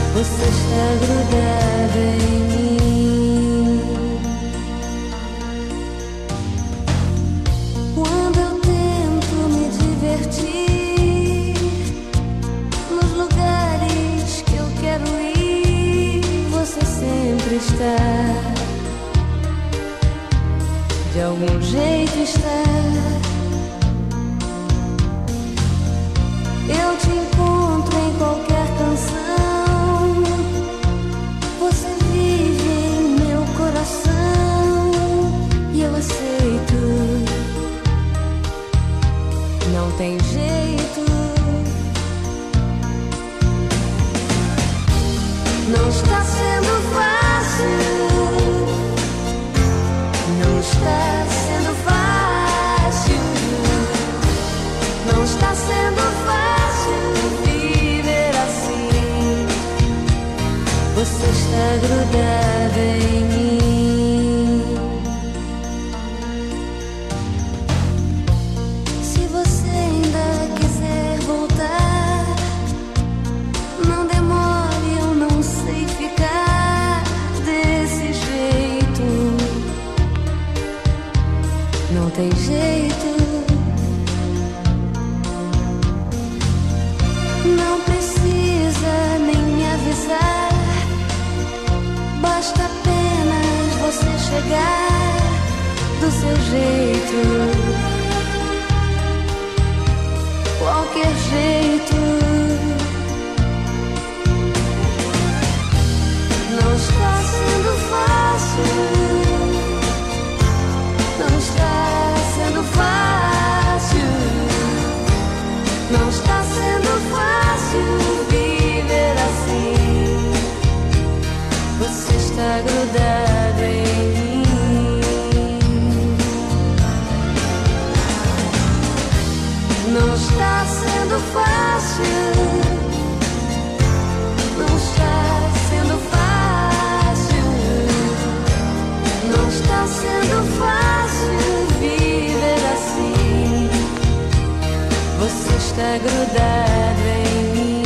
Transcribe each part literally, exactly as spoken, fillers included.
Você está grudado em mim. Quando eu tento me divertir nos lugares que eu quero ir, você sempre está. De algum jeito está. Eu te encontro em qualquer canção. Você vive em meu coração e eu aceito. Não tem jeito. Não está sendo fácil. Não está sendo fácil. Não está sendo fácil viver assim. Você está grudado em mim. Se você ainda quiser voltar, não demore, eu não sei ficar desse jeito. Não tem jeito. Não precisa nem me avisar. Basta apenas você chegar do seu jeito. Qualquer jeito. Não está sendo fácil. Não está sendo fácil. Não está sendo fácil viver assim. Você está grudado em mim. Não está sendo fácil. Não está sendo fácil. Não está sendo fácil viver assim. Você está grudado em mim.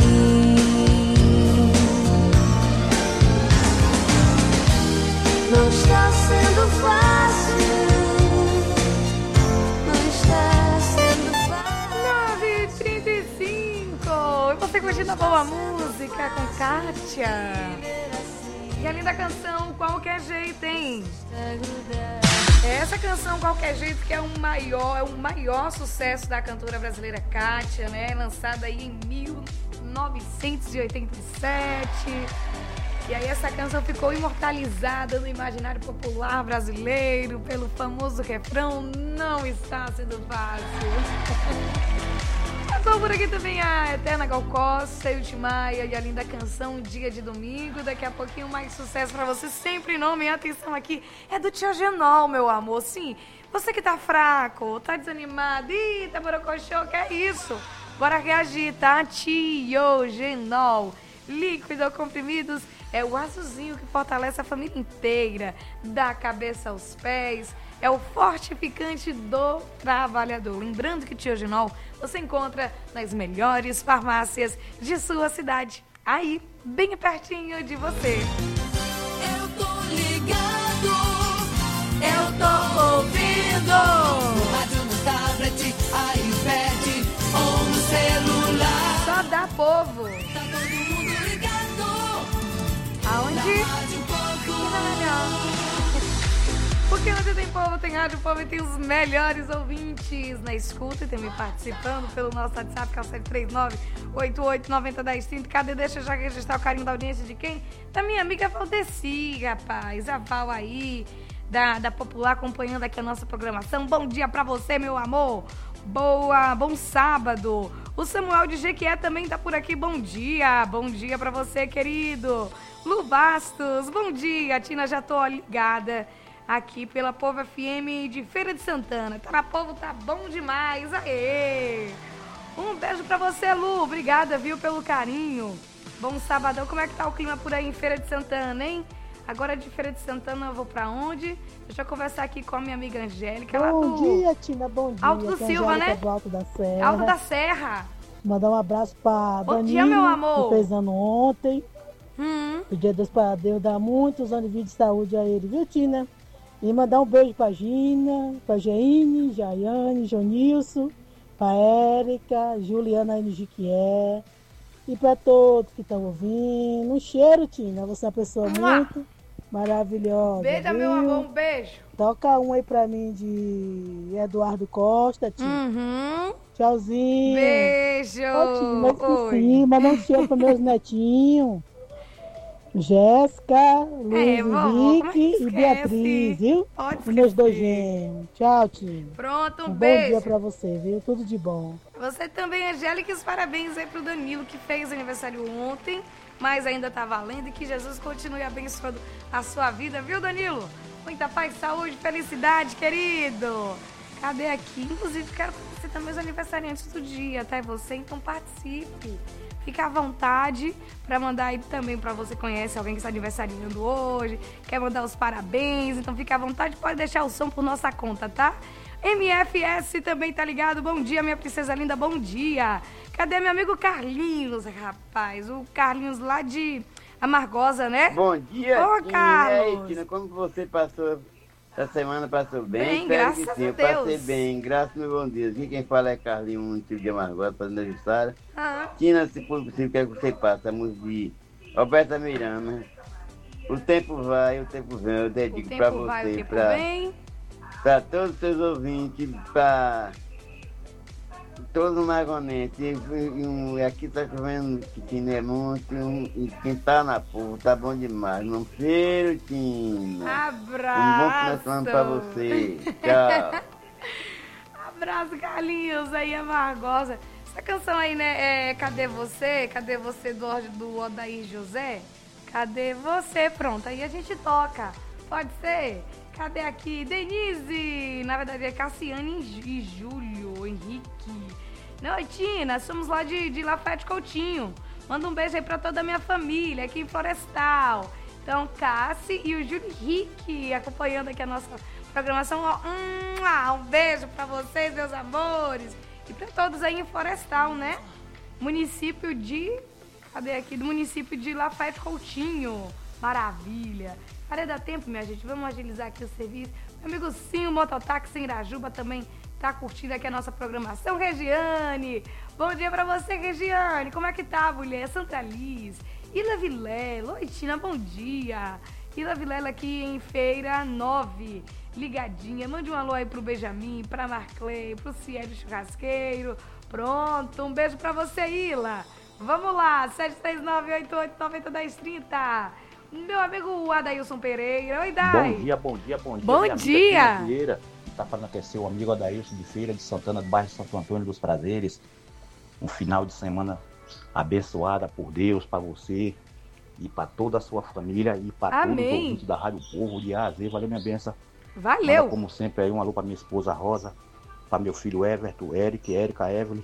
Não está sendo fácil. Não está sendo fácil. nove e trinta e cinco. E você curtindo a boa música com Kátia. E a linda canção Qualquer Jeito, hein? Essa canção Qualquer Jeito que é o maior, é o maior sucesso da cantora brasileira Kátia, né? Lançada aí em mil novecentos e oitenta e sete. E aí essa canção ficou imortalizada no imaginário popular brasileiro pelo famoso refrão Não Está Sendo Fácil. Passou por aqui também a Eterna Gal Costa, Ilti Maia e a linda canção Dia de Domingo. Daqui a pouquinho mais sucesso pra você, sempre em nome. Atenção aqui, é do Tiogenol, meu amor. Sim, você que tá fraco, tá desanimado, ih, tá borocochô, que é isso? Bora reagir, tá? Tiogenol, líquido ou comprimidos, é o azulzinho que fortalece a família inteira, da cabeça aos pés. É o fortificante do trabalhador. Lembrando que o Tiogenol você encontra nas melhores farmácias de sua cidade. Aí, bem pertinho de você. Eu tô ligado, eu tô ouvindo. No rádio, no tablet, iPad ou no celular. Só dá povo. Tá todo mundo ligado. Aonde? Na Rádio Povo. Porque onde tem povo, tem Rádio Povo e tem os melhores ouvintes na escuta e também participando pelo nosso WhatsApp, que é o sete três nove, oito oito nove zero, um zero. Cadê? Deixa eu já registrar o carinho da audiência de quem? Da minha amiga Valdeci, rapaz. A Val aí, da, da Popular, acompanhando aqui a nossa programação. Bom dia pra você, meu amor. Boa, bom sábado. O Samuel de Jequié também tá por aqui. Bom dia, bom dia pra você, querido. Lu Bastos, bom dia. Tina, já tô ligada aqui pela Povo F M de Feira de Santana. Tá na Povo, tá bom demais. Aê! Um beijo pra você, Lu. Obrigada, viu, pelo carinho. Bom sabadão. Como é que tá o clima por aí em Feira de Santana, hein? Agora de Feira de Santana eu vou pra onde? Deixa eu conversar aqui com a minha amiga Angélica. Lá Bom do... dia, Tina. Bom dia. Alto do Silva, Angélica, né? Do Alto da Serra. Alto da Serra. Mandar um abraço pra Bom Daninho, dia, meu amor. que fez ano ontem. Hum. Pedir a Deus para Deus dar muitos anos de vida e saúde a ele, viu, Tina? E mandar um beijo pra Gina, pra Jeine, Jaiane, Jonilson, pra Érica, Juliana N. Jiquié. E pra todos que estão ouvindo. Um cheiro, Tina. Você é uma pessoa Mua. muito maravilhosa. Beijo, viu? meu amor, um beijo. Toca um aí pra mim de Eduardo Costa, Tina. Uhum. Tchauzinho. Beijo. Ô, Tina, mas Oi. esqueci. Mandar um cheiro para meus netinhos. Jéssica, Luiz É, vovó, como é que Henrique e esquece? Beatriz, viu? Pode Os meus dois esquecer. gêmeos. Tchau, Tina. Pronto, um, Um bom beijo. dia pra você, viu? Tudo de bom. Você também, Angélica, e os parabéns aí pro Danilo, que fez aniversário ontem, mas ainda tá valendo, e que Jesus continue abençoando a sua vida, viu, Danilo? Muita paz, saúde, felicidade, querido. Cadê aqui? Inclusive, quero conhecer também os aniversariantes do dia, tá? E você, então participe. Fica à vontade para mandar aí também para você conhece alguém que está aniversariando hoje, quer mandar os parabéns, então fica à vontade, pode deixar o som por nossa conta, tá? M F S também tá ligado, bom dia, minha princesa linda, bom dia. Cadê meu amigo Carlinhos, rapaz? O Carlinhos lá de Amargosa, né? Bom dia, Ô, Tina. Carlos. E aí, Tina, como que você passou? Essa semana passou bem? Bem, Espero graças que a sim. Eu Deus. passei bem, graças ao bom Deus. Aqui quem fala é Carlinhos, um tipo de Amargosa, fazendo aniversário. Ah, Tina, se for possível, quero que você passe a música de Roberta Miranda. O tempo vai, o tempo vem. Eu o dedico tempo pra vai, o você, tempo pra, vem. pra todos os seus ouvintes, pra todos os magonenses. E, e, um, aqui tá chovendo que Tina é muito, e, um, e quem tá na porra tá bom demais. Não cheiro, Tina. Abraço. Um bom final de semana pra você. Tchau. Abraço, Carlinhos, aí, Amargosa. Essa canção aí, né, é Cadê Você? Cadê Você, do, do Odair José? Cadê Você? Pronto, aí a gente toca. Pode ser? Cadê aqui? Denise! Na verdade é Cassiane e Júlio, Henrique. Noitina, somos lá de, de Lafayette Coutinho. Manda um beijo aí pra toda a minha família aqui em Florestal. Então, Cassi e o Júlio Henrique acompanhando aqui a nossa programação. Um beijo pra vocês, meus amores. E pra todos aí em Florestal, né? Município de... Cadê aqui? Do município de Lafayette Coutinho. Maravilha. Parei dá tempo, minha gente. Vamos agilizar aqui o serviço. Meu amigo Sim, o Mototáxi em Irajuba também tá curtindo aqui a nossa programação. Regiane. Bom dia pra você, Regiane. Como é que tá, mulher? Santa Liz. Ila Vilela. Oi, Tina, bom dia. Ila Vilela aqui em Feira nove. Ligadinha. Mande um alô aí pro Benjamin, pra Marclay, pro Cielo Churrasqueiro. Pronto. Um beijo pra você, Ila. Vamos lá. sete três nove, oito oito nove zero, um zero três zero. Meu amigo Adailson Pereira. Oi, Dai. Bom dia, bom dia, bom dia. Bom minha dia. amiga Vieira, tá falando que é seu amigo Adailson de Feira de Santana, do bairro Santo Antônio dos Prazeres. Um final de semana abençoada por Deus para você e para toda a sua família e para todos os ouvintes da Rádio Povo de A a Z. Valeu, minha benção. Valeu. Manda, como sempre, aí um alô para minha esposa Rosa, para meu filho Everton, Eric, Érica, Evelyn,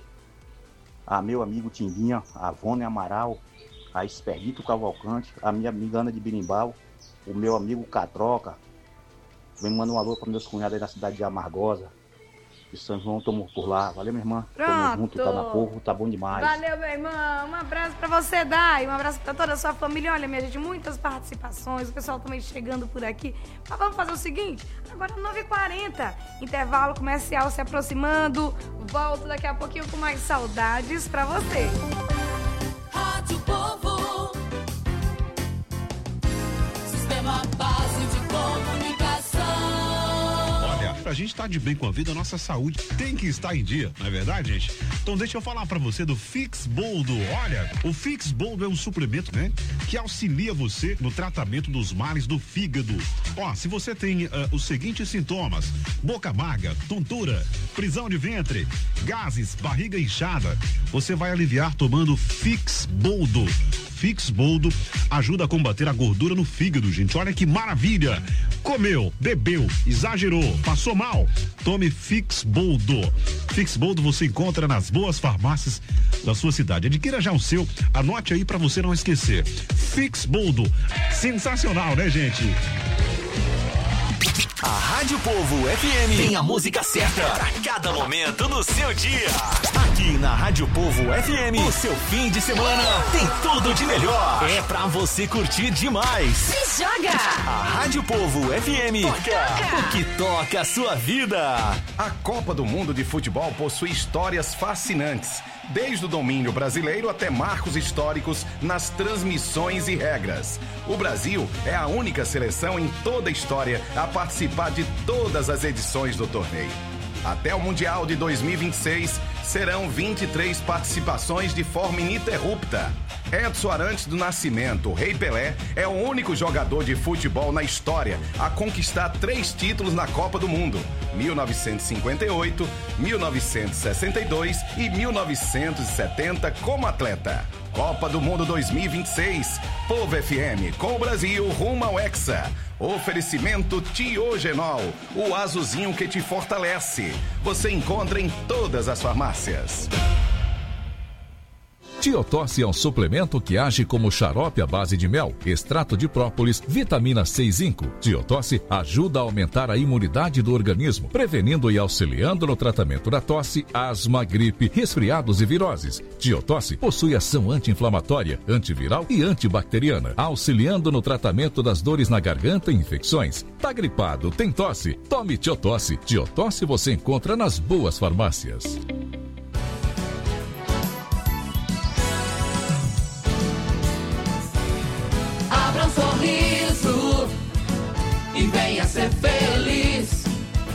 a meu amigo Tinguinha, a Vônia Amaral, a Expedito Cavalcante, a minha amiga Ana de Birimbau, o meu amigo Catroca. Vem mandar um alô para meus cunhados aí na cidade de Amargosa. De São João, tamo por lá. Valeu, minha irmã. Pronto. Tamo junto, tá na povo, tá bom demais. Valeu, meu irmão. Um abraço pra você, Dai. Um abraço pra toda a sua família. Olha, minha gente, muitas participações. O pessoal também chegando por aqui. Mas vamos fazer o seguinte. Agora nove e quarenta. Intervalo comercial se aproximando. Volto daqui a pouquinho com mais saudades pra você. Rádio Povo. Sistema base de comunicação. Olha, pra gente estar de bem com a vida, a nossa saúde tem que estar em dia, não é verdade, gente? Então deixa eu falar pra você do Fix Boldo. Olha, o Fix Boldo é um suplemento, né? Que auxilia você no tratamento dos males do fígado. Ó, se você tem uh, os seguintes sintomas: boca amarga, tontura, prisão de ventre, gases, barriga inchada, você vai aliviar tomando Fix Boldo. Fix Boldo ajuda a combater a gordura no fígado, gente. Olha que maravilha! Comeu, bebeu, exagerou, passou mal? Tome Fix Boldo. Fix Boldo você encontra nas boas farmácias da sua cidade. Adquira já o seu, anote aí pra você não esquecer. Fix Boldo. Sensacional, né, gente? A Rádio Povo F M tem a música certa pra cada momento no seu dia. Aqui na Rádio Povo F M, o seu fim de semana tem tudo de melhor. É pra você curtir demais. Se joga! A Rádio Povo F M toca o que toca a sua vida. A Copa do Mundo de Futebol possui histórias fascinantes, desde o domínio brasileiro até marcos históricos nas transmissões e regras. O Brasil é a única seleção em toda a história a participar de todas as edições do torneio. Até o Mundial de dois mil e vinte e seis, serão vinte e três participações de forma ininterrupta. Edson Arantes do Nascimento, o Rei Pelé, é o único jogador de futebol na história a conquistar três títulos na Copa do Mundo: mil novecentos e cinquenta e oito, mil novecentos e sessenta e dois e mil novecentos e setenta como atleta. Copa do Mundo dois mil e vinte e seis, Povo F M, com o Brasil rumo ao Hexa. Oferecimento Tiogenol, o azulzinho que te fortalece. Você encontra em todas as farmácias. Tiotosse é um suplemento que age como xarope à base de mel, extrato de própolis, vitamina C e zinco. Tiotosse ajuda a aumentar a imunidade do organismo, prevenindo e auxiliando no tratamento da tosse, asma, gripe, resfriados e viroses. Tiotosse possui ação anti-inflamatória, antiviral e antibacteriana, auxiliando no tratamento das dores na garganta e infecções. Tá gripado, tem tosse? Tome Tiotosse. Tiotosse você encontra nas boas farmácias. Abra um sorriso e venha ser feliz.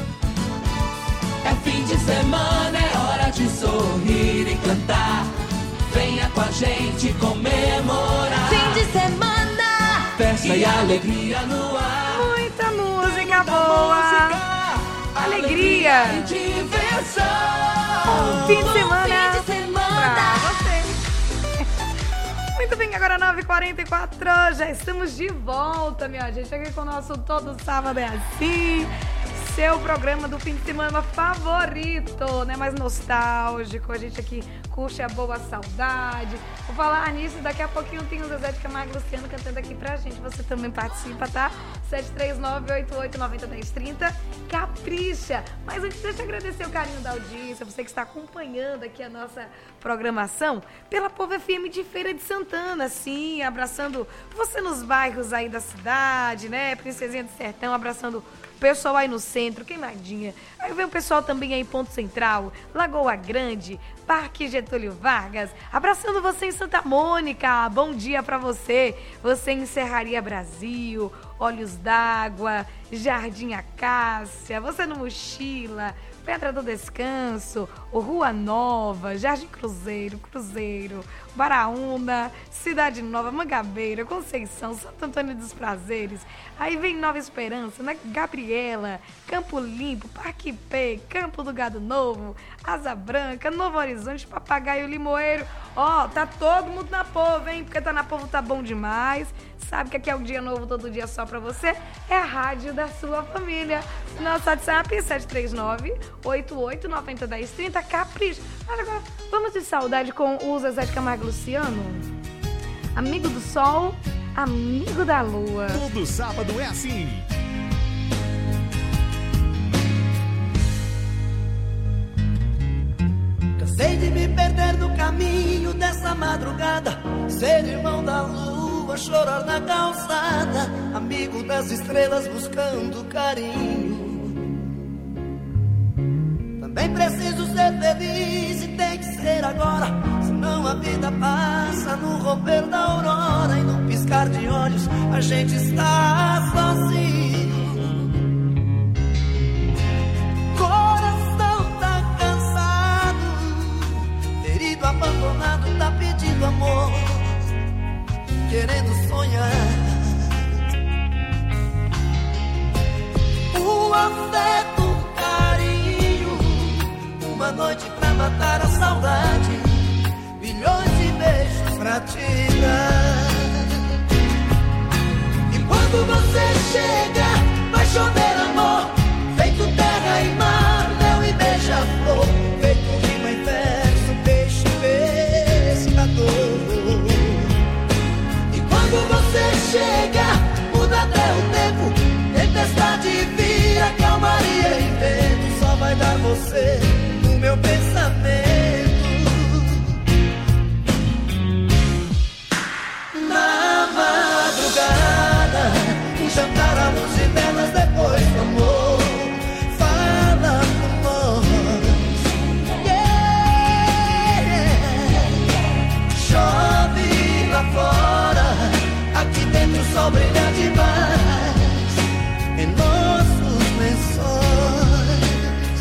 É fim de semana, é hora de sorrir e cantar. Venha com a gente comemorar. Fim de semana, festa e, e alegria no ar. Muita música boa, música, alegria e diversão. Um fim de semana, fim de semana pra você. Muito bem, agora nove e quarenta e quatro, já estamos de volta, minha gente. Aqui com o nosso Todo Sábado é Assim, seu programa do fim de semana favorito, né? Mais nostálgico, a gente aqui curte a boa saudade. Vou falar nisso, daqui a pouquinho tem o Zezé de Camargo e Luciano cantando aqui pra gente. Você também participa, tá? sete três nove, oito oito nove zero, um zero três zero, capricha. Mas antes, deixa eu agradecer o carinho da audiência, você que está acompanhando aqui a nossa programação pela Povo F M de Feira de Santana, sim, abraçando você nos bairros aí da cidade, né? Princesinha do Sertão, abraçando o pessoal aí no centro, Queimadinha. Aí vem o pessoal também aí em Ponto Central, Lagoa Grande, Parque Getúlio Vargas, abraçando você em Santa Mônica. Bom dia pra você, você em Serraria Brasil, Olhos d'Água, Jardim Acácia, você no Mochila, Pedra do Descanso, o Rua Nova, Jardim Cruzeiro, Cruzeiro, Baraúna, Cidade Nova, Mangabeira, Conceição, Santo Antônio dos Prazeres. Aí vem Nova Esperança, né? Gabriela, Campo Limpo, Parque P, Campo do Gado Novo, Asa Branca, Novo Horizonte, Papagaio Limoeiro. Ó, oh, tá todo mundo na Povo, hein? Porque tá na Povo tá bom demais. Sabe que aqui é um dia novo, todo dia só pra você. É a rádio da sua família. Nosso WhatsApp é sete três nove, oito oito nove zero, um zero três zero. Capricha. Mas agora, vamos de saudade com o Zezé de Camargo e Luciano? Amigo do sol, amigo da lua. Todo sábado é assim. Cansei de me perder no caminho dessa madrugada, ser irmão da lua, chorar na calçada, amigo das estrelas buscando carinho. Também preciso ser feliz e tem que ser agora, senão a vida passa no romper da aurora e no piscar de olhos a gente está sozinho. Coração tá cansado, ferido, abandonado, tá pedindo amor, querendo sonhar. O afeto, o carinho, uma noite pra matar a saudade, milhões de beijos pra te dar. E quando você chega, vai chover amor, feito terra e mar, mel e beija-flor, feito rima e verso, peixe pescador. Quando você chega, muda até o tempo, tempestade vira, calmaria e vento, só vai dar você no meu pensamento. jantar à luz de velas depois do amor. Fala por nós, yeah. Chove lá fora, aqui dentro o sol brilha demais em nossos lençóis.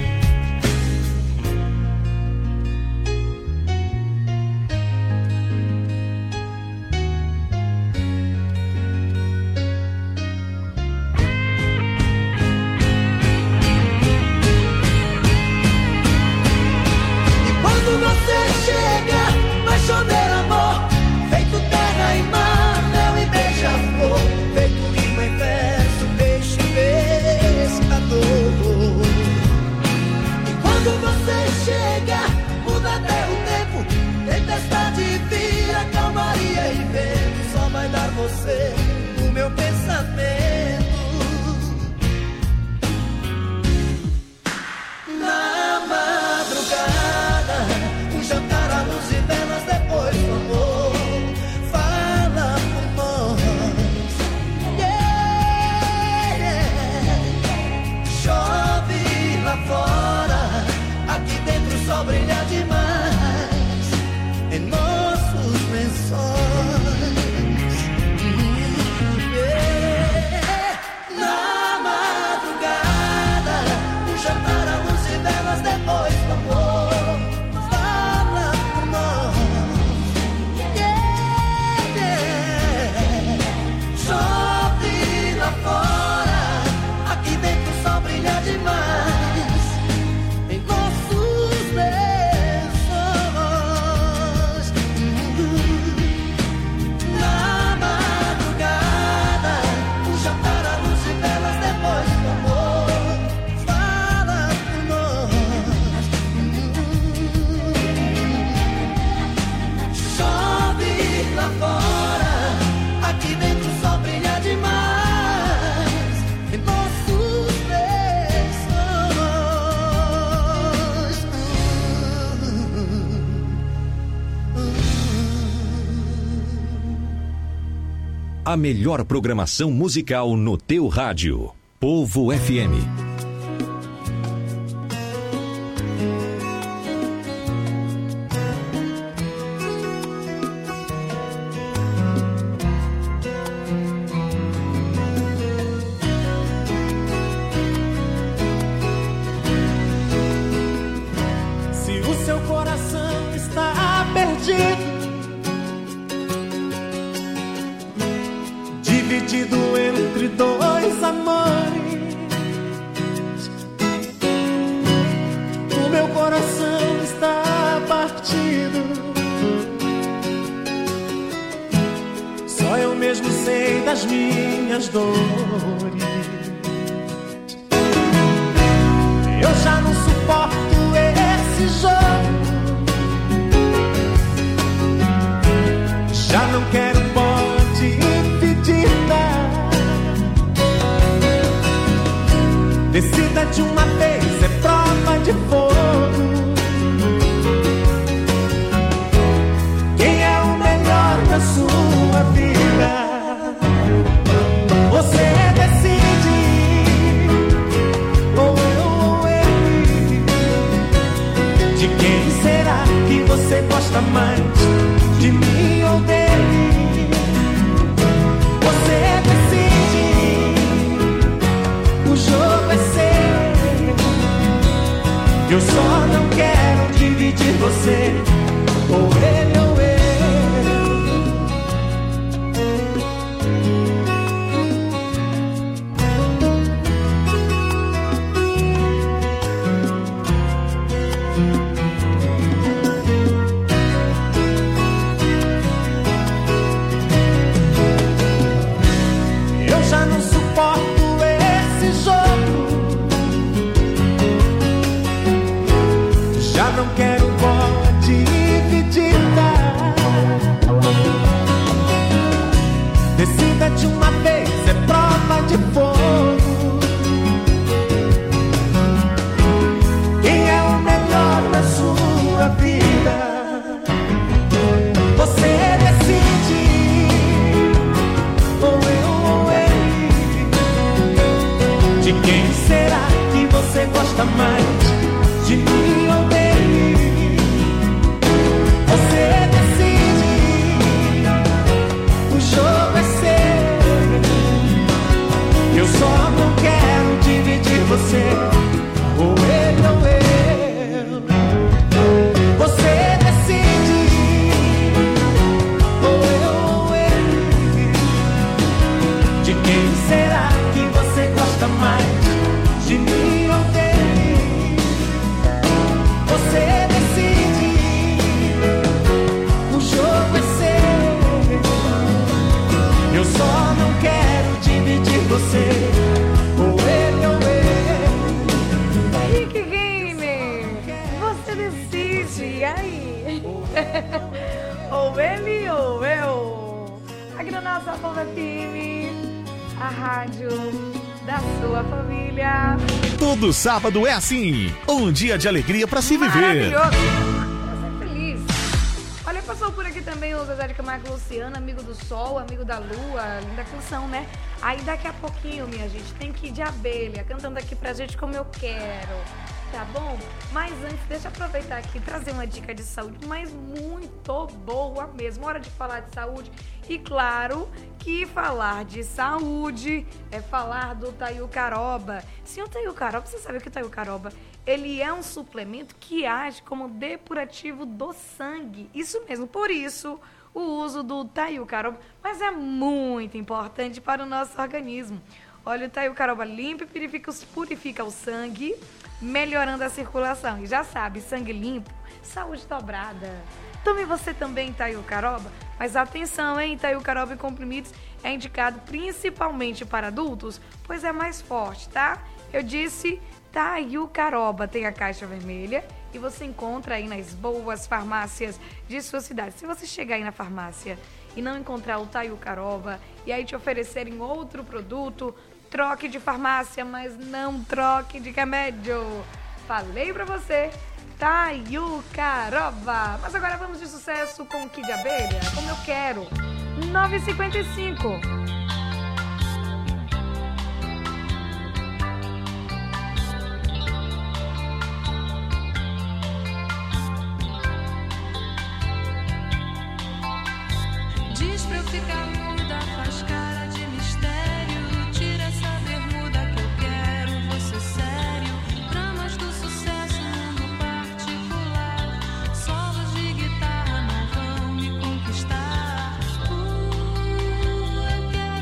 E quando você chega, vai chover amor, feito terra e mar, mel e beija-flor, feito rima e verso, peixe pescador. E quando você chega, muda até o tempo, tempestade vira calmaria e vento, só vai dar você o meu pensamento. Na madrugada, um jantar à luz de velas depois do amor. Fala por nós, yeah. Chove lá fora, aqui dentro o sol brilha demais em nossos lençóis. Yeah. Na madrugada, um jantar à luz de velas depois do amor. Fala por nós, yeah. Chove lá fora, aqui dentro o sol brilha demais em nossos lençóis. Na madrugada, um jantar à luz de velas depois do amor. Fala por nós, chove lá fora, aqui dentro o sol brilha demais em nossos lençóis. A melhor programação musical no teu rádio. Povo F M. Se o seu coração está perdido, dividido entre dois amores, o meu coração está partido. Só eu mesmo sei das minhas dores. Eu já não suporto esse jogo, já não quero pode impedir. Decida de uma vez, é prova de fogo. Quem é o melhor da sua vida? Você decide, ou eu ou ele. De quem será que você gosta mais? De mim ou dele? Você decide, o jogo é seu. Eu só não quero dividir você, ou ele ou eu. Eu já não suporto esse jogo, já não quero pode dividir. Decida de uma vez, é prova de fogo. Quem é o melhor da sua vida? Você decide, ou eu ou ele. de mim ou dele. Você decide, o jogo é seu. Eu só não quero dividir você, ou ele ou eu. Rick Game, você decide, e aí? Ou ele ou eu. Aqui na nossa Povo F M, a rádio da sua família. Todo sábado é assim, um dia de alegria pra se viver. Maravilhoso. Eu ser feliz. Olha, passou por aqui também o Zezé de Camargo Luciano, amigo do sol, amigo da lua, linda canção, né? Aí daqui a pouquinho, minha gente, tem que ir de abelha, cantando aqui pra gente como eu quero, tá bom? Mas antes, deixa eu aproveitar aqui e trazer uma dica de saúde, mas muito boa mesmo. Hora de falar de saúde. E claro que falar de saúde é falar do Taiucaroba. Sim, o Taiucaroba, você sabe que o Taiucaroba, ele é um suplemento que age como depurativo do sangue. Isso mesmo, por isso o uso do Taiucaroba, mas é muito importante para o nosso organismo. Olha, o Taiucaroba limpa e purifica, purifica o sangue, melhorando a circulação. E já sabe, sangue limpo, saúde dobrada. Tome você também Taiucaroba, mas atenção, hein? Taiucaroba em comprimidos é indicado principalmente para adultos, pois é mais forte, tá? Eu disse Taiucaroba, tem a caixa vermelha e você encontra aí nas boas farmácias de sua cidade. Se você chegar aí na farmácia e não encontrar o Taiucaroba e aí te oferecerem outro produto, troque de farmácia, mas não troque de remédio. Falei pra você, Taiucaroba. Mas agora vamos de sucesso com o Kid Abelha, como eu quero. nove e cinquenta e cinco. Diz pra eu ficar muda, faz cara de mistério. Tira essa bermuda que eu quero, você sério. Dramas do sucesso, mundo particular. Solos de guitarra não vão me conquistar. Uh, eu quero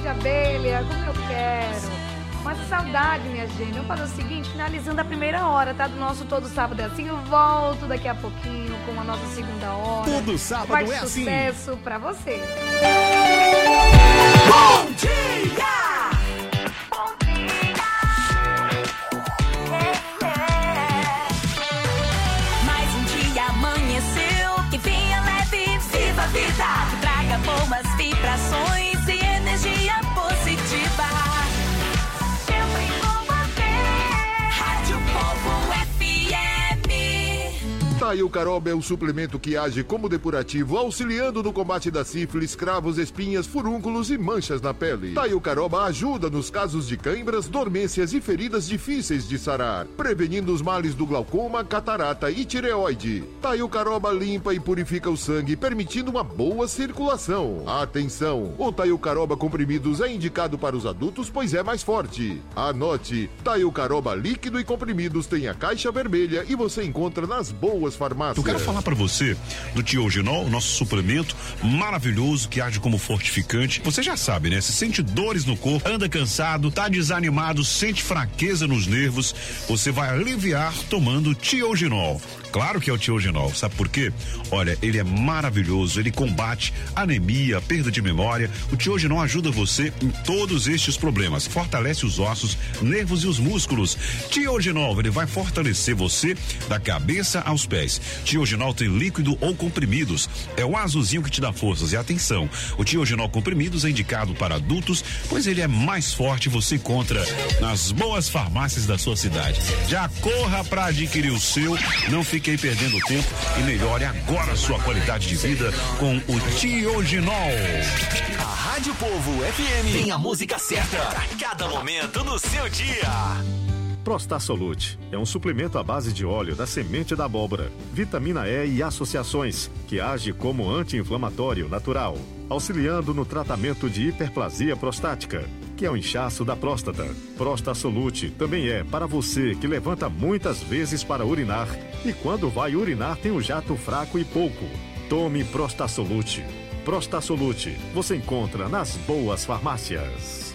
de abelha, como eu quero. Uma saudade, minha gente. Vamos fazer o seguinte, finalizando a primeira hora, tá? Do nosso Todo Sábado é Assim. Eu volto daqui a pouquinho com a nossa segunda hora. Todo sábado Faz é assim. sucesso pra você. Bom dia! Mais um dia amanheceu, que vinha leve, viva a vida, que traga boas vibrações e energia positiva. Sempre com você, Rádio Povo F M. Taiucaroba é um suplemento que age como depurativo, auxiliando no combate da sífilis, cravos, espinhas, furúnculos e manchas na pele. Taiucaroba ajuda nos casos de cãibras, dormências e feridas difíceis de sarar, prevenindo os males do glaucoma, catarata e tireoide. Taiucaroba limpa e purifica o sangue, permitindo uma boa circulação. Atenção! O Taiucaroba comprimidos é indicado para os adultos, pois é mais forte. Anote: Taiucaroba líquido e comprimidos tem a caixa vermelha e você encontra nas boas farmácias. Eu quero falar pra você do Tiogenol, nosso suplemento maravilhoso que age como fortificante. Você já sabe, né? Se sente dores no corpo, anda cansado, tá desanimado, sente fraqueza nos nervos, você vai aliviar tomando Tiogenol. Claro que é o Tiogenol, sabe por quê? Olha, ele é maravilhoso, ele combate anemia, perda de memória. O Tiogenol ajuda você em todos estes problemas, fortalece os ossos, nervos e os músculos. Tiogenol, ele vai fortalecer você da cabeça aos pés. Tiogenol tem líquido ou comprimidos, é o azulzinho que te dá forças. E atenção, o Tiogenol comprimidos é indicado para adultos, pois ele é mais forte, você encontra nas boas farmácias da sua cidade. Já corra para adquirir o seu, não fique aí perdendo tempo e melhore agora a sua qualidade de vida com o Tiogenol. A Rádio Povo F M tem a música certa pra cada momento no seu dia. Prostasolute é um suplemento à base de óleo da semente da abóbora, vitamina E e associações, que age como anti-inflamatório natural, auxiliando no tratamento de hiperplasia prostática, que é o inchaço da próstata. Prostasolute também é para você que levanta muitas vezes para urinar e quando vai urinar tem o jato fraco e pouco. Tome Prostasolute. Prostasolute você encontra nas boas farmácias.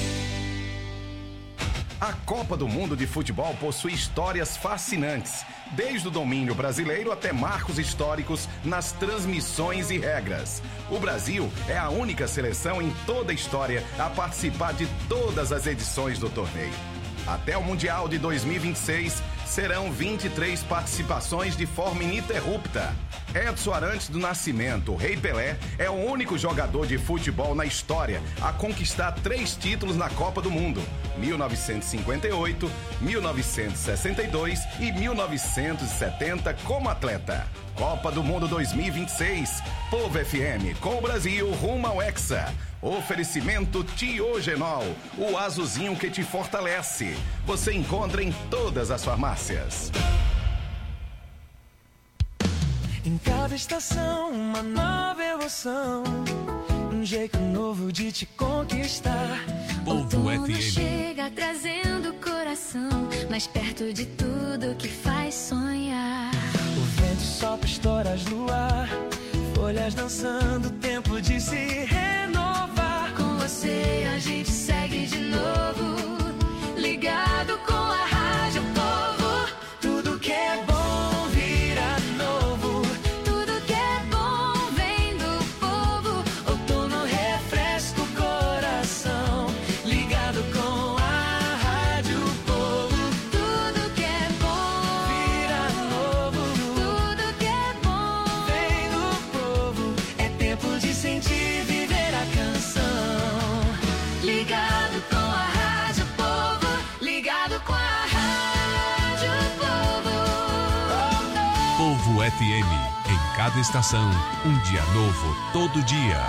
A Copa do Mundo de Futebol possui histórias fascinantes, desde o domínio brasileiro até marcos históricos nas transmissões e regras. O Brasil é a única seleção em toda a história a participar de todas as edições do torneio. Até o Mundial de dois mil e vinte e seis, serão vinte e três participações de forma ininterrupta. Edson Arantes do Nascimento, o Rei Pelé, é o único jogador de futebol na história a conquistar três títulos na Copa do Mundo: mil novecentos e cinquenta e oito, mil novecentos e sessenta e dois e mil novecentos e setenta como atleta. Copa do Mundo dois mil e vinte e seis, Povo F M, com o Brasil rumo ao Hexa. Oferecimento Tiogenol, o azulzinho que te fortalece. Você encontra em todas as farmácias. Em cada estação, uma nova emoção, um jeito novo de te conquistar. Povo F M chega trazendo o coração mais perto de tudo que faz sonhar. O vento sopra estoras no ar, folhas dançando, tempo de se renovar. Com você a gente segue de novo, ligado com a Rádio Povo. Tudo que é bom vira novo, tudo que é bom vem do povo. outono refresca o coração, ligado com a Rádio Povo. Tudo que é bom vira novo, tudo que é bom vem do povo. É tempo de sentir, viver a canção, ligado com a Rádio Povo, ligado com a Rádio Povo. Povo F M, em cada estação, um dia novo, todo dia.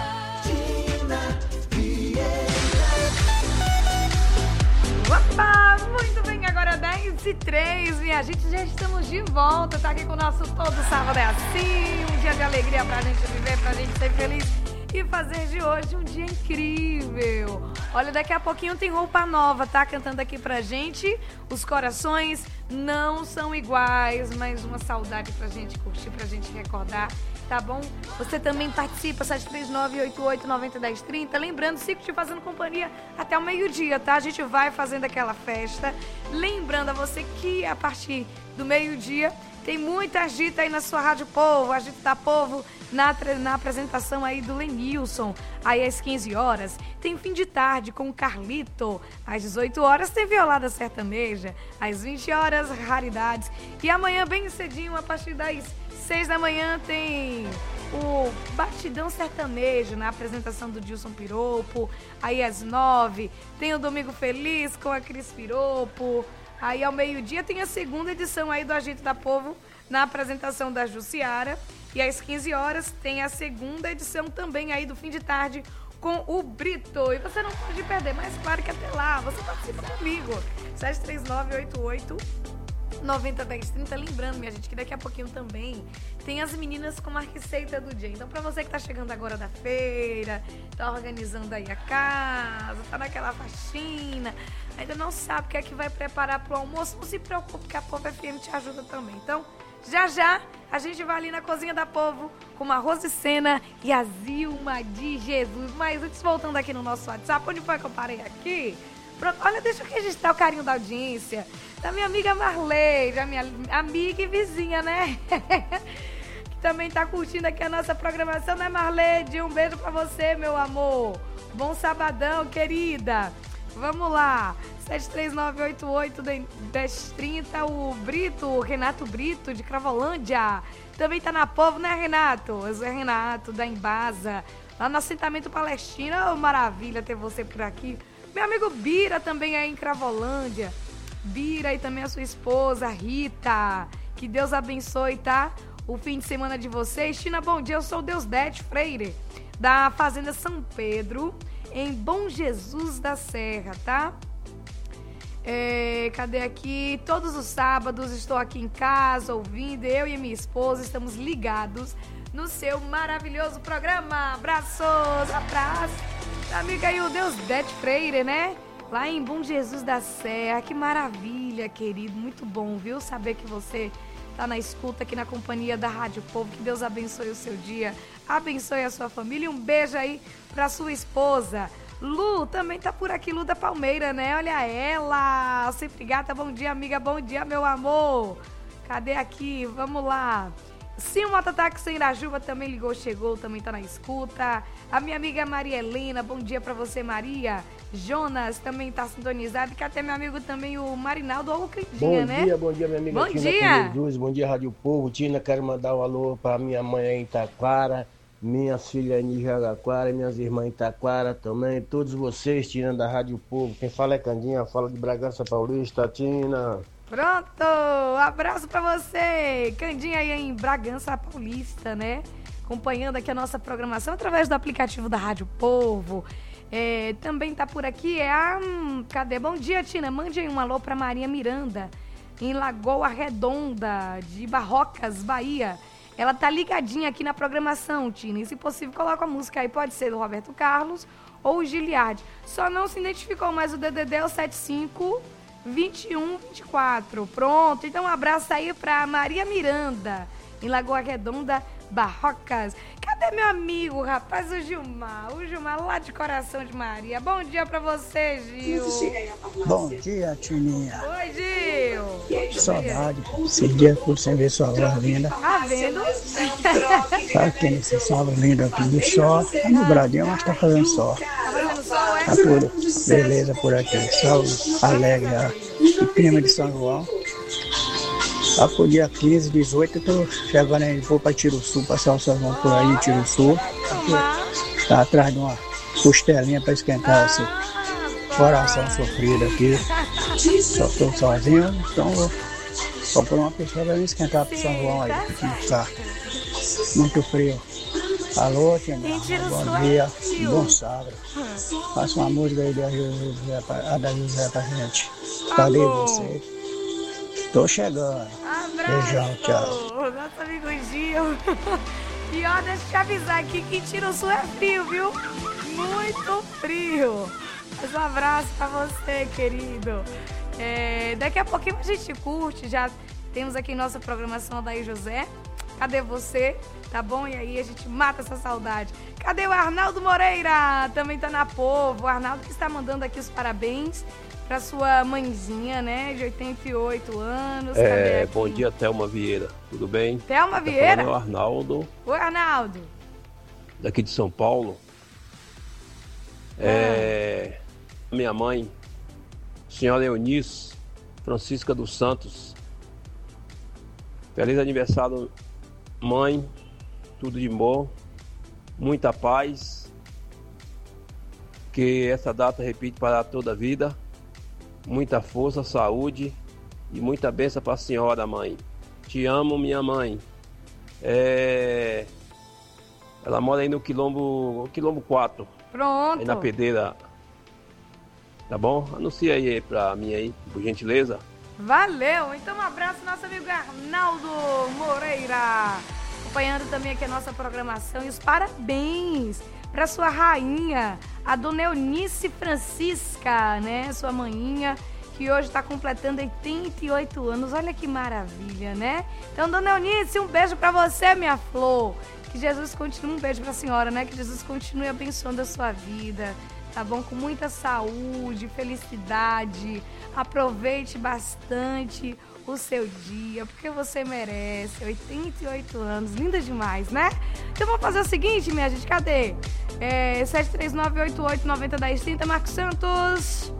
Opa, muito bem, agora dez e três, minha gente, já estamos de volta, tá aqui com o nosso Todo Sábado é Assim, um dia de alegria pra gente viver, pra gente ser feliz e fazer de hoje um dia incrível. Olha, daqui a pouquinho tem roupa nova, tá? Cantando aqui pra gente. Os corações não são iguais, mas uma saudade pra gente curtir, pra gente recordar. tá bom? Você também participa, sete três nove, oito oito nove zero, um zero três zero. Lembrando, sigo te fazendo companhia até o meio-dia, tá? A gente vai fazendo aquela festa. Lembrando a você que a partir do meio-dia tem muita agita aí na sua Rádio Povo, Agito da Povo, na, na apresentação aí do Lenilson, aí às quinze horas. Tem fim de tarde com o Carlito, às dezoito horas tem Violada Sertaneja, às vinte horas Raridades. E amanhã bem cedinho, a partir das seis da manhã tem o Batidão Sertanejo, na apresentação do Dilson Piropo. Aí às nove tem o Domingo Feliz com a Cris Piropo. Aí ao meio-dia tem a segunda edição aí do Agito da Povo, na apresentação da Jussiara. E às quinze horas tem a segunda edição também aí do fim de tarde com o Brito. E você não pode perder, mas claro que até lá você participa comigo. sete três nove, oito oito nove zero um zero três zero. Lembrando, minha gente, que daqui a pouquinho também tem as meninas com a receita do dia. Então, pra você que tá chegando agora da feira, tá organizando aí a casa, tá naquela faxina, ainda não sabe o que é que vai preparar pro almoço, não se preocupe que a Povo F M te ajuda também. Então, já já, a gente vai ali na Cozinha da Povo com a Rose Sena e a Zilma de Jesus. Mas antes, voltando aqui no nosso WhatsApp, onde foi que eu parei aqui? Pronto, olha, deixa eu registrar o carinho da audiência da minha amiga Marley, da minha amiga e vizinha, né? Que também tá curtindo aqui a nossa programação, né, Marley? Um beijo pra você, meu amor. Bom sabadão, querida. Vamos lá. sete três nove, oito oito, um zero três zero. O Brito, o Renato Brito, de Cravolândia. Também tá na Povo, né, Renato? O Zé Renato, da Embasa. Lá no assentamento Palestina. Oh, maravilha ter você por aqui. Meu amigo Bira também aí em Cravolândia. Bira e também a sua esposa, Rita. Que Deus abençoe, tá? O fim de semana de vocês. Tina, bom dia. Eu sou o Deusdete Freire, da Fazenda São Pedro, em Bom Jesus da Serra, tá? É, cadê aqui? Todos os sábados estou aqui em casa ouvindo. Eu e minha esposa estamos ligados no seu maravilhoso programa. Abraços, abraço. Amiga aí, o Deusdete Freire, né? Lá em Bom Jesus da Serra. Que maravilha, querido. Muito bom, viu? Saber que você tá na escuta aqui na companhia da Rádio Povo. Que Deus abençoe o seu dia, abençoe a sua família. E um beijo aí pra sua esposa. Lu também tá por aqui, Lu da Palmeira, né? Olha ela, sempre gata. Bom dia, amiga. Bom dia, meu amor. Cadê aqui? Vamos lá. Sim, o Mototáxi em Irajuba também ligou, chegou, também tá na escuta. A minha amiga Maria Helena, bom dia pra você, Maria. Jonas também tá sintonizado. E até meu amigo também, o Marinaldo ou o Candinha, né? Bom dia, bom dia, minha amiga bom Tina. Dia. Jesus, bom dia, Rádio Povo. Tina, quero mandar um alô pra minha mãe aí em Taquara, minhas filhas em Jaraguara, minhas irmãs em Taquara também. Todos vocês, Tina, da Rádio Povo. Quem fala é Candinha, fala de Bragança Paulista, Tina. Pronto, abraço pra você, Candinha aí em Bragança Paulista, né? Acompanhando aqui a nossa programação através do aplicativo da Rádio Povo. É, também tá por aqui, é a... Hum, cadê? Bom dia, Tina, mande aí um alô pra Maria Miranda, em Lagoa Redonda, de Barrocas, Bahia. Ela tá ligadinha aqui na programação, Tina, e se possível coloca a música aí, pode ser do Roberto Carlos ou o Giliardi. Só não se identificou, mas o D D D é o setenta e cinco, vinte e um, vinte e quatro. Pronto, então um abraço aí pra Maria Miranda, em Lagoa Redonda, Barrocas. Cadê meu amigo, rapaz, o Gilmar? O Gilmar lá de Coração de Maria. Bom dia pra você, Gil. Bom dia, Tininha. Oi, Gil. Que saudade. Esse dia tudo sem ver sua voz linda. Tá vendo? Tá tendo esse sol lindo aqui do sol. Tá nubladinho, mas tá fazendo sol. Tá fazendo sol, é? Tá tudo beleza por aqui. Sol alegre, o clima de São João. Lá pro dia quinze, dezoito, eu tô chegando aí, vou pra Tiruçu, passar o São João por aí em Tiruçu. Tá atrás de uma costelinha pra esquentar esse coração sofrido aqui. Só tô sozinho, então vou comprar uma pessoa pra me esquentar pro São João aí. Não tá muito frio. Alô, Tina, bom dia, bom sábado. Faça uma música aí da José, a da José pra gente. Cadê você? Tô chegando. Abraço. Beijão, tchau. Nosso amigo Gil. E ó, deixa eu te avisar aqui que Tiruçu é frio, viu? Muito frio. Mas um abraço pra você, querido. É, daqui a pouquinho a gente curte. Já temos aqui nossa programação da José. Cadê você? Tá bom? E aí a gente mata essa saudade. Cadê o Arnaldo Moreira? Também tá na Povo. O Arnaldo que está mandando aqui os parabéns pra sua mãezinha, né? De oitenta e oito anos. É, bom dia, Thelma Vieira. Tudo bem? Thelma Tá Vieira? falando é o Arnaldo, Oi, Arnaldo. daqui de São Paulo. É, minha mãe, senhora Eunice Francisca dos Santos. Feliz aniversário, mãe. Tudo de bom. Muita paz. Que essa data repite para toda a vida. Muita força, saúde e muita bênção para a senhora, mãe. Te amo, minha mãe. É... Ela mora aí no quilombo, quilombo quatro. Pronto. Aí na Pedreira. Tá bom? Anuncia aí pra mim aí, por gentileza. Valeu. Então um abraço, nosso amigo Arnaldo Moreira. Acompanhando também aqui a nossa programação. E os parabéns para sua rainha, a dona Eunice Francisca, né? Sua maninha, que hoje está completando oitenta e oito anos. Olha que maravilha, né? Então, dona Eunice, um beijo para você, minha flor. Que Jesus continue, um beijo para a senhora, né? Que Jesus continue abençoando a sua vida, tá bom? Com muita saúde, felicidade. Aproveite bastante o seu dia, porque você merece. oitenta e oito anos, linda demais, né? Então vamos fazer o seguinte, minha gente, cadê? É, sete três nove, oito oito nove zero um zero, Marcos Santos.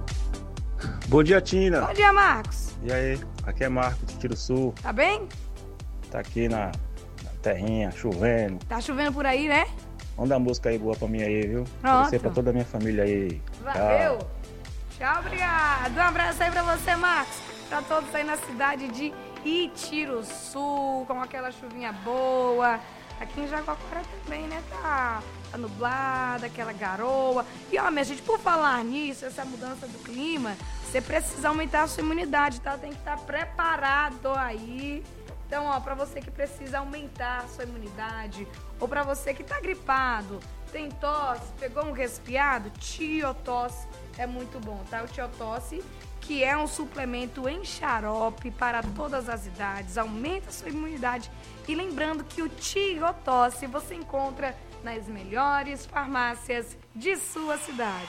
Bom dia, Tina. Bom dia, Marcos. E aí? Aqui é Marcos de Tiro Sul. Tá bem? Tá aqui na, na terrinha, chovendo. Tá chovendo por aí, né? Manda uma música aí boa pra mim aí, viu? Pronto. Você pra toda a minha família aí. Valeu. Tchau. Tchau, obrigado. Um abraço aí pra você, Marcos. Pra todos aí na cidade de Itiruçu, com aquela chuvinha boa. Aqui em Jaguaquara também, né? Tá, tá nublada, aquela garoa. E, ó, minha gente, por falar nisso, essa mudança do clima, você precisa aumentar a sua imunidade, tá? Tem que estar preparado aí. Então, ó, pra você que precisa aumentar a sua imunidade, ou pra você que tá gripado, tem tosse, pegou um resfriado, Tiotosse é muito bom, tá? O Tiotosse, que é um suplemento em xarope para todas as idades, aumenta a sua imunidade. E lembrando que o Tiotosse você encontra nas melhores farmácias de sua cidade.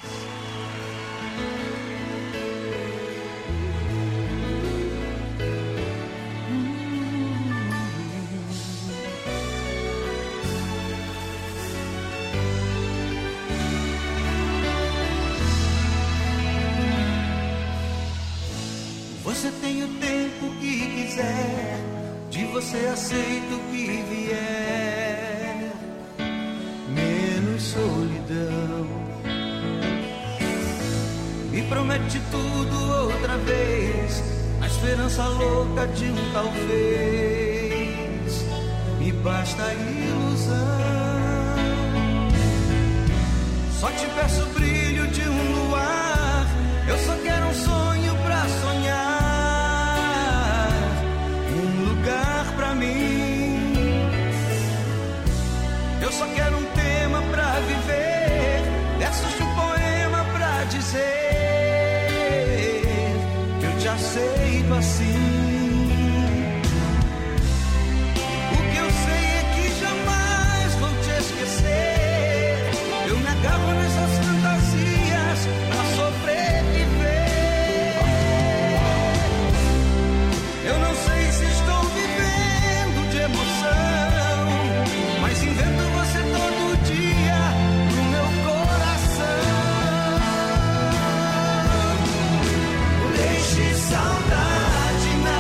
Você tem o tempo que quiser, de você aceita o que vier, menos solidão. Me promete tudo outra vez, a esperança louca de um talvez, me basta a ilusão. Só te peço o brilho de um luar, eu só quero um sonho pra sonhar. Pra mim, eu só quero um tema pra viver, versos de um poema pra dizer que eu te aceito assim. O que eu sei é que jamais vou te esquecer. Eu me agarro nessas fantasias pra sobreviver. Eu não sei se estou vivendo de emoção, mas invento você todo dia no meu coração. Deixe saudade na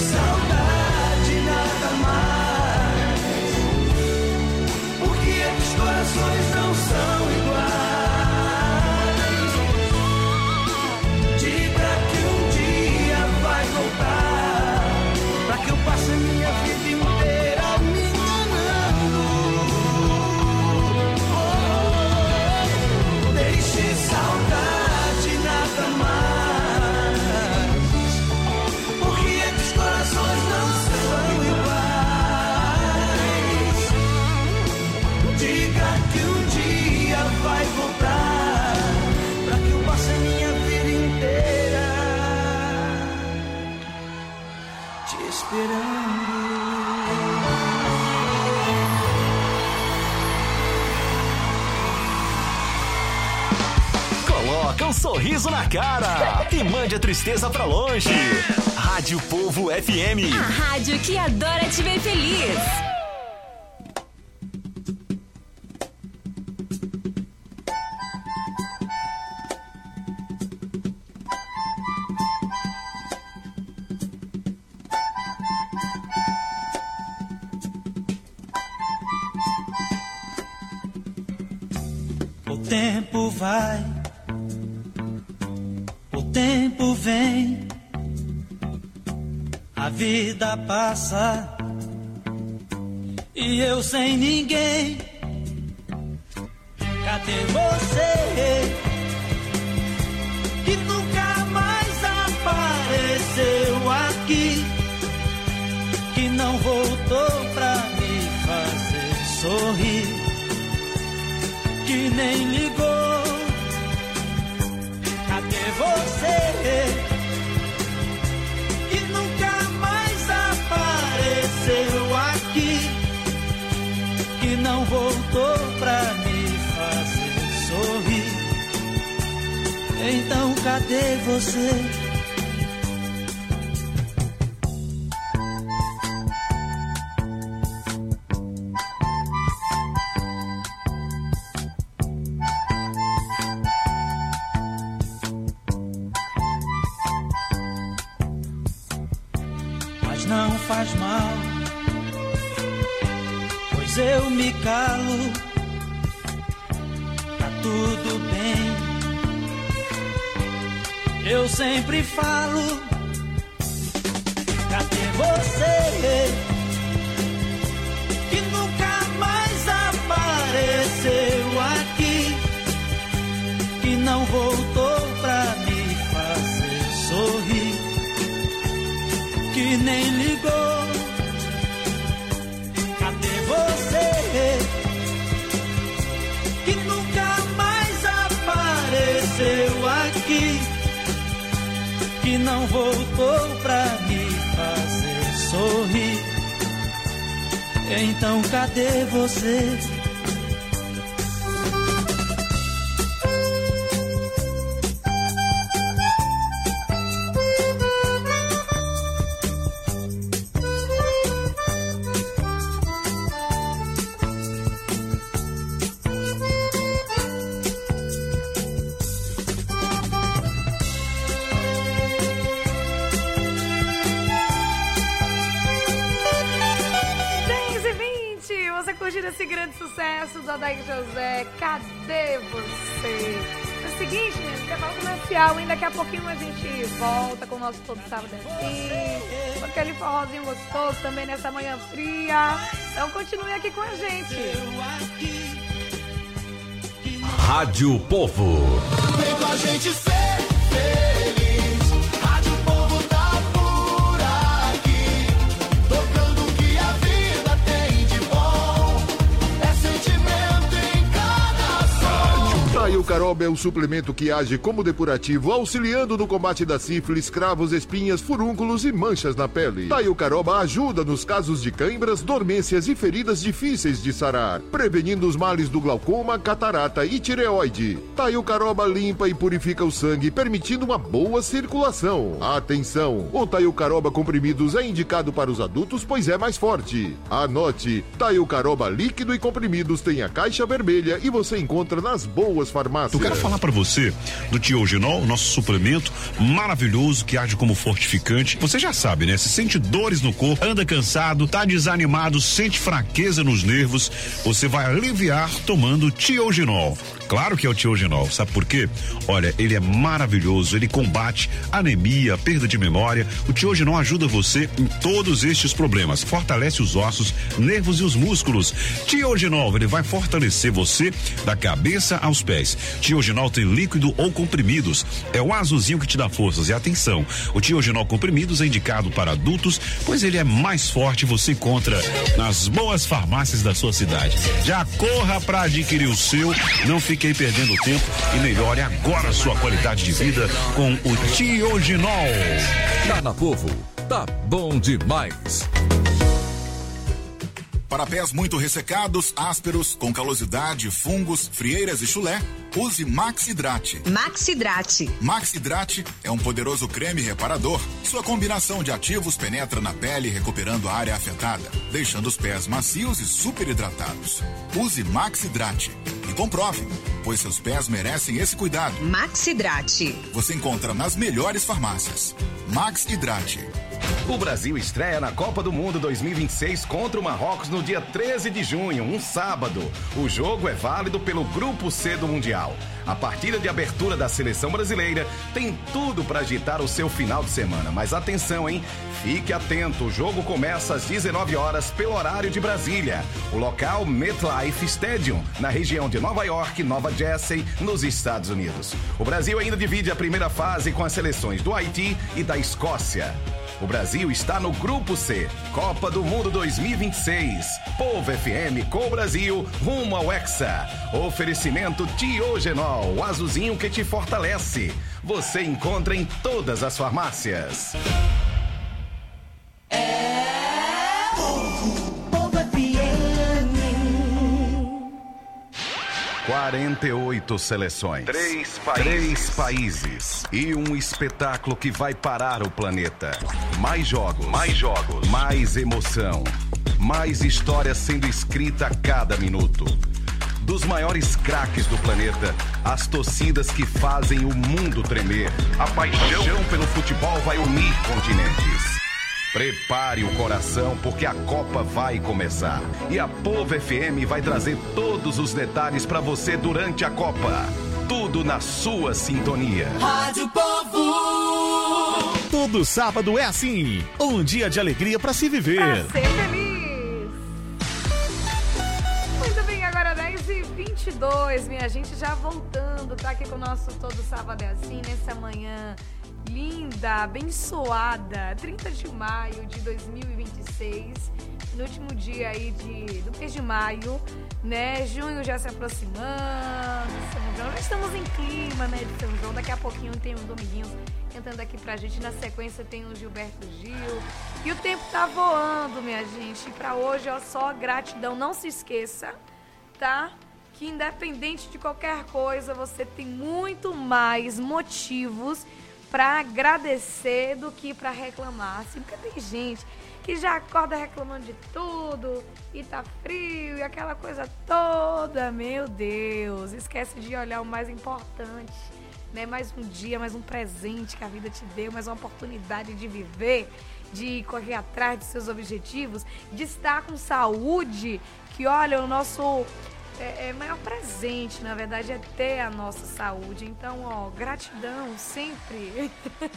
saudade, nada mais. Por que é que os corações não são iguais? Diga que um dia vai voltar, pra que eu passe a minha vida inteira me enganando. Oh, deixe saudade, nada mais. Por que é que os corações não são iguais? Diga que um dia vai voltar, pra que eu passe a minha vida inteira te esperando. Coloca um sorriso na cara e mande a tristeza pra longe. Rádio Povo F M. A rádio que adora te ver feliz. O tempo vai, o tempo vem, a vida passa e eu sem ninguém. Cadê você que nunca mais apareceu aqui, que não voltou pra me fazer sorrir, que nem ligou? Cadê você que nunca mais apareceu aqui, que não voltou pra me fazer sorrir? Então cadê você? Não faz mal, pois eu me calo, tá tudo bem. Eu sempre falo, cadê você que nunca mais apareceu aqui, que não voltou pra me fazer sorrir, que nem ligou? Cadê você que nunca mais apareceu aqui, que não voltou pra me fazer sorrir? Então cadê você? Esse grande sucesso do Adair José, cadê você? É o seguinte, gente, intervalo comercial, hein? Daqui a pouquinho a gente volta com o nosso Todo Sábado assim, com aquele forrozinho gostoso também nessa manhã fria. Então continue aqui com a gente. Rádio Povo. Vem com a gente ser feliz. Rádio Povo tá por aqui, tocando o que a vida tem de bom. É sentimento em cada som. Taio Caroba é o suplemento que age como depurativo, auxiliando no combate da sífilis, cravos, espinhas, furúnculos e manchas na pele. Taio Caroba ajuda nos casos de cãibras, dormências e feridas difíceis de sarar, prevenindo os males do glaucoma, catarata e tireoide. Taio Caroba limpa e purifica o sangue, permitindo uma boa circulação. Atenção! O Taio Caroba comprimidos é indicado para os adultos, pois é mais forte. Anote: Taio Caroba líquido e comprimidos tem a caixa vermelha e você encontra nas boas farmácias. Eu quero falar pra você do Tiogenol, nosso suplemento maravilhoso que age como fortificante. Você já sabe, né? Se sente dores no corpo, anda cansado, tá desanimado, sente fraqueza nos nervos, você vai aliviar tomando Tiogenol. Claro que é o Tiogenol, sabe por quê? Olha, ele é maravilhoso, ele combate anemia, perda de memória. O Tiogenol ajuda você em todos estes problemas, fortalece os ossos, nervos e os músculos. Tiogenol, ele vai fortalecer você da cabeça aos pés. Tiogenol tem líquido ou comprimidos, é o azulzinho que te dá forças. E atenção, o Tiogenol comprimidos é indicado para adultos, pois ele é mais forte, você encontra nas boas farmácias da sua cidade. Já corra para adquirir o seu, não fique aí perdendo tempo e melhore agora a sua qualidade de vida com o Tiogenol. Tá na Povo, tá bom demais. Para pés muito ressecados, ásperos, com calosidade, fungos, frieiras e chulé, use Maxidrate. Maxidrate. Maxidrate é um poderoso creme reparador. Sua combinação de ativos penetra na pele, recuperando a área afetada, deixando os pés macios e super hidratados. Use Maxidrate e comprove, pois seus pés merecem esse cuidado. Maxidrate. Você encontra nas melhores farmácias. Maxidrate. O Brasil estreia na Copa do Mundo dois mil e vinte e seis contra o Marrocos no dia treze de junho, um sábado. O jogo é válido pelo Grupo C do Mundial. A partida de abertura da seleção brasileira tem tudo para agitar o seu final de semana. Mas atenção, hein? Fique atento, o jogo começa às dezenove horas pelo horário de Brasília. O local MetLife Stadium, na região de Nova York, Nova Jersey, nos Estados Unidos. O Brasil ainda divide a primeira fase com as seleções do Haiti e da Escócia. O Brasil está no Grupo C, Copa do Mundo dois mil e vinte e seis. Povo F M com o Brasil, rumo ao Hexa. Oferecimento Tiogenol, o azulzinho que te fortalece. Você encontra em todas as farmácias. É Povo F M. quarenta e oito seleções, três países. três países e um espetáculo que vai parar o planeta. Mais jogos, mais jogos, mais emoção, mais histórias sendo escrita a cada minuto. Dos maiores craques do planeta, as torcidas que fazem o mundo tremer. A paixão pelo futebol vai unir continentes. Prepare o coração porque a Copa vai começar. E a Povo F M vai trazer todos os detalhes para você durante a Copa. Tudo na sua sintonia. Rádio Povo. Todo sábado é assim. Um dia de alegria para se viver. Pra ser feliz. Muito bem, agora dez e vinte e dois, minha gente, já voltando. Tá aqui com o nosso Todo Sábado é Assim, nessa manhã linda, abençoada, trinta de maio de dois mil e vinte e seis, no último dia aí de, do mês de maio, né? Junho já se aproximando, São João, já estamos em clima, né, de São João. Daqui a pouquinho tem os Dominguinhos cantando aqui pra gente, na sequência tem o Gilberto Gil, e o tempo tá voando, minha gente, e pra hoje, ó, só gratidão. Não se esqueça, tá? Que independente de qualquer coisa, você tem muito mais motivos para agradecer do que para reclamar, assim, porque tem gente que já acorda reclamando de tudo e tá frio e aquela coisa toda, meu Deus, esquece de olhar o mais importante, né? Mais um dia, mais um presente que a vida te deu, mais uma oportunidade de viver, de correr atrás de seus objetivos, de estar com saúde, que olha, o nosso É, é maior presente, na verdade, é ter a nossa saúde. Então, ó, gratidão sempre.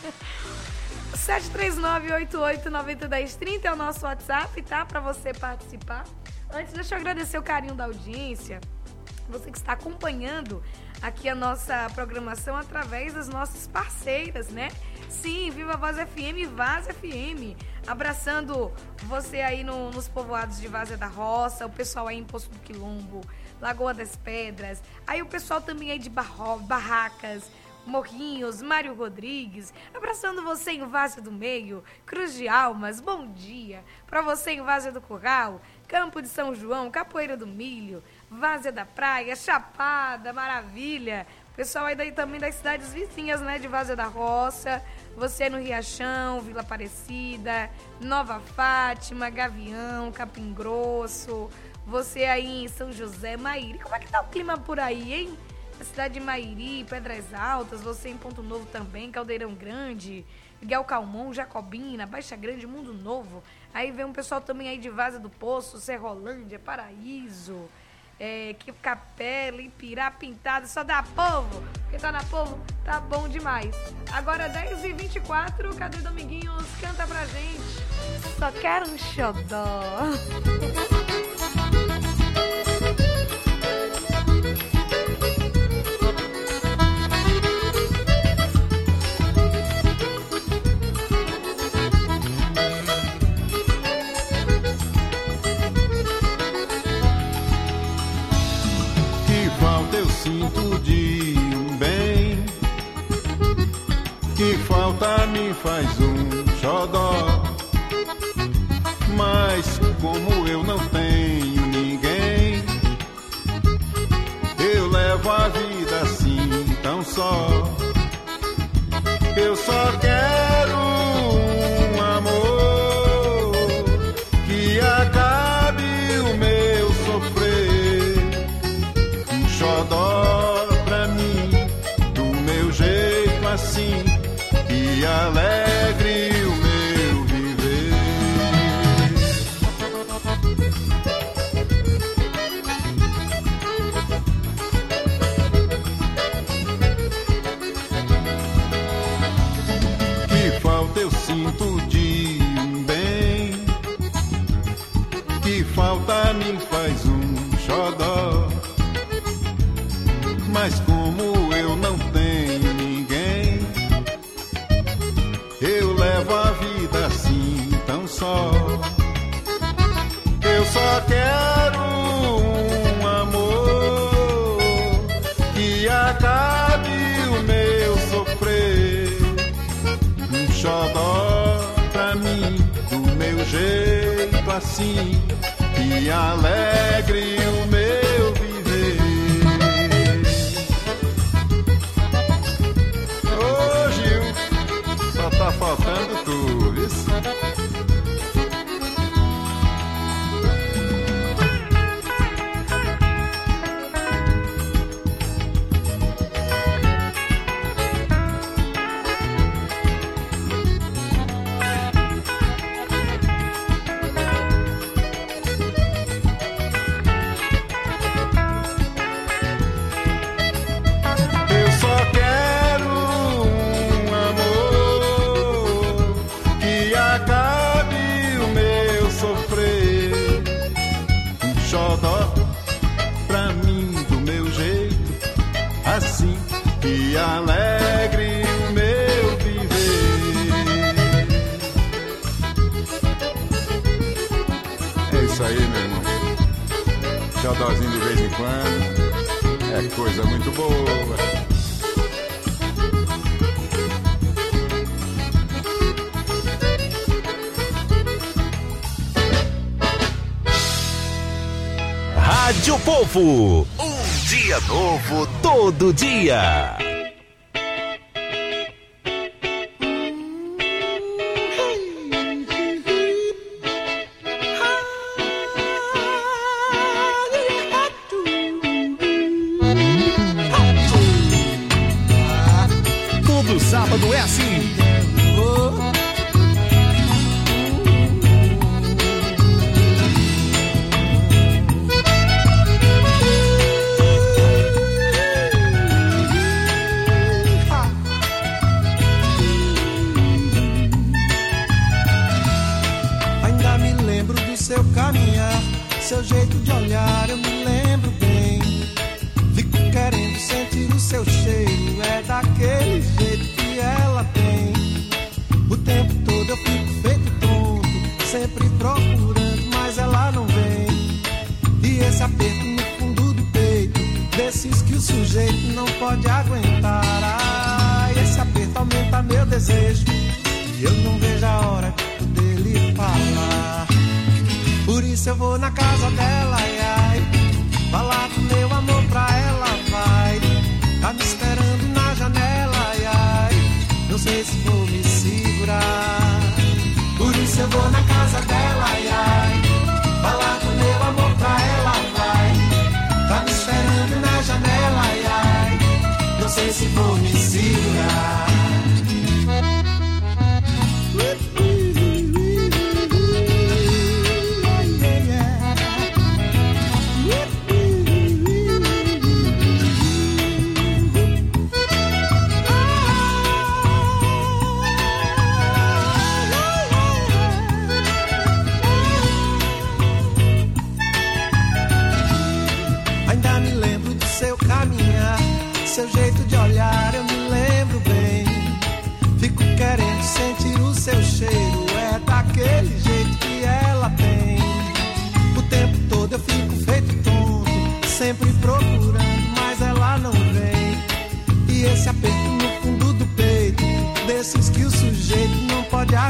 sete três nove, oito oito nove zero um zero três zero é o nosso WhatsApp, tá? Pra você participar. Antes, deixa eu agradecer o carinho da audiência. Você que está acompanhando aqui a nossa programação através das nossas parceiras, né? Sim, Viva Voz F M e Vaz F M. Abraçando você aí no, nos povoados de Várzea da Roça, o pessoal aí em Poço do Quilombo, Lagoa das Pedras, aí o pessoal também aí de Barro, Barracas, Morrinhos, Mário Rodrigues, abraçando você em Várzea do Meio, Cruz de Almas, bom dia. Pra você em Várzea do Curral, Campo de São João, Capoeira do Milho, Várzea da Praia, Chapada, Maravilha. Pessoal aí daí também das cidades vizinhas, né, de Várzea da Roça, você no Riachão, Vila Aparecida, Nova Fátima, Gavião, Capim Grosso, você aí em São José, Maíra. Como é que tá o clima por aí, hein? a cidade de Mairi, Pedras Altas, você em Ponto Novo também, Caldeirão Grande, Miguel Calmon, Jacobina, Baixa Grande, Mundo Novo. Aí vem um pessoal também aí de Vaza do Poço, Serrolândia, Paraíso, é, Capela, Ipirá, Pintada, só dá povo. Porque tá na povo, tá bom demais. Agora dez e vinte e quatro, cadê Dominguinhos? Canta pra gente. Só quero um xodó. Sinto de um bem, que falta me faz um xodó. Mas como eu não tenho ninguém, eu levo a vida assim tão só. Eu só quero um amor que acabe o meu sofrer, um xodó pra mim, do meu jeito assim, que alegre o meu viver. Que falta eu sinto de um bem, que falta me faz um xodó. Mas como eu não tenho ninguém, eu levo a vida assim tão só. Eu só quero um amor que acabe o meu sofrer, um xodó pra mim, do meu jeito assim, que alegre o meu viver. Tá faltando tu, viu? Que alegre o meu viver. É isso aí, meu irmão. Xodózinho de vez em quando é coisa muito boa. Rádio Povo, um dia novo todo dia. Todo sábado é assim. Seu caminhar, seu jeito de olhar, eu me lembro bem. Fico querendo sentir o seu cheiro, é daquele jeito que ela tem. O tempo todo eu fico feito tonto, sempre procurando, mas ela não vem. E esse aperto no fundo do peito, desses que o sujeito não pode aguentar. Ah, esse aperto aumenta meu desejo, e eu não vejo a hora de poder lhe falar. Por isso eu vou na casa dela, ai, ai, falar do meu amor pra ela, vai. Tá me esperando na janela, ai, ai, não sei se vou me segurar. Por isso eu vou na casa dela, ai, ai, falar do meu amor pra ela, vai. Tá me esperando na janela, ai, ai,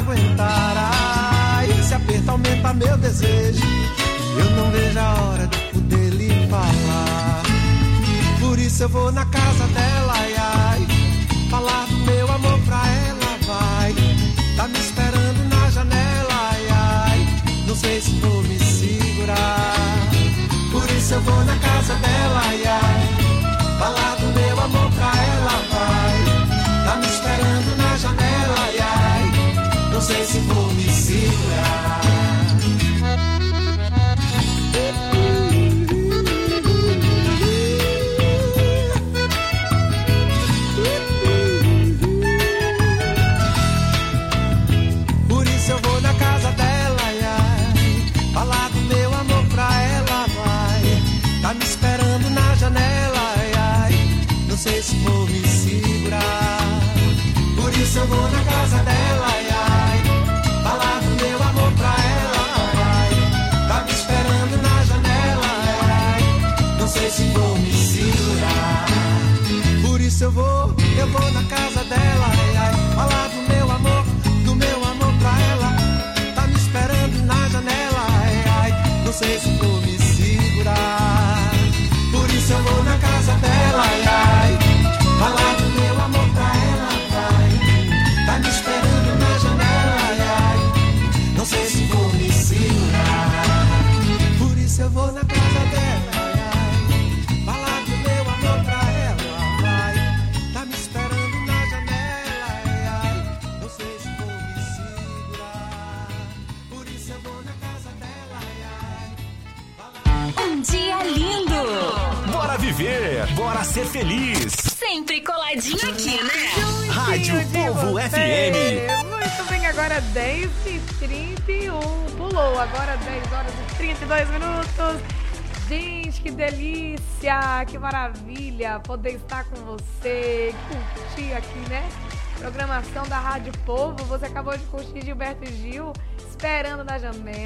aguentar. Ai, esse aperto aumenta meu desejo. E eu não vejo a hora de poder lhe falar. Por isso eu vou na casa dela, ai, ai, falar do meu amor pra ela, vai. Tá me esperando na janela, ai, ai, não sei se vou me segurar. Por isso eu vou na casa dela, ai, ai, falar do meu amor pra ela, vai. Tá me esperando na janela, ai, ai, não sei se vou me segurar. Por isso eu vou na casa dela, ai, ai, falar do meu amor pra ela, vai. Tá me esperando na janela, ai, ai, não sei se vou me segurar. Por isso eu vou na casa dela, ai, ai, falar do meu amor pra ela, ai. Tá me esperando na janela, ai, ai, não sei se vou me segurar. Por isso eu vou, eu vou na casa dela, ai, ai, falar do meu amor, do meu amor pra ela. Tá me esperando na janela, ai, ai, não sei se vou me segurar. Por isso eu vou na casa dela, ai, ai, falar do meu amor pra ela, vai. Tá me esperando na janela, ai, ai, não sei se vou me segurar. Por isso eu vou na casa dela, ai, ai, falar do meu amor pra ela, vai. Tá me esperando na janela, ai, ai, não sei se vou me segurar. Por isso eu vou na casa dela, ai, ai. Um dia lindo! Bora viver, bora ser feliz. Sempre coladinho aqui, né? Rádio Povo você. F M. Muito bem, agora dez e trinta e um. Pulou, agora dez horas e trinta e dois minutos. Gente, que delícia, que maravilha poder estar com você, curtir aqui, né? Programação da Rádio Povo. Você acabou de curtir Gilberto Gil, Esperando na Janela.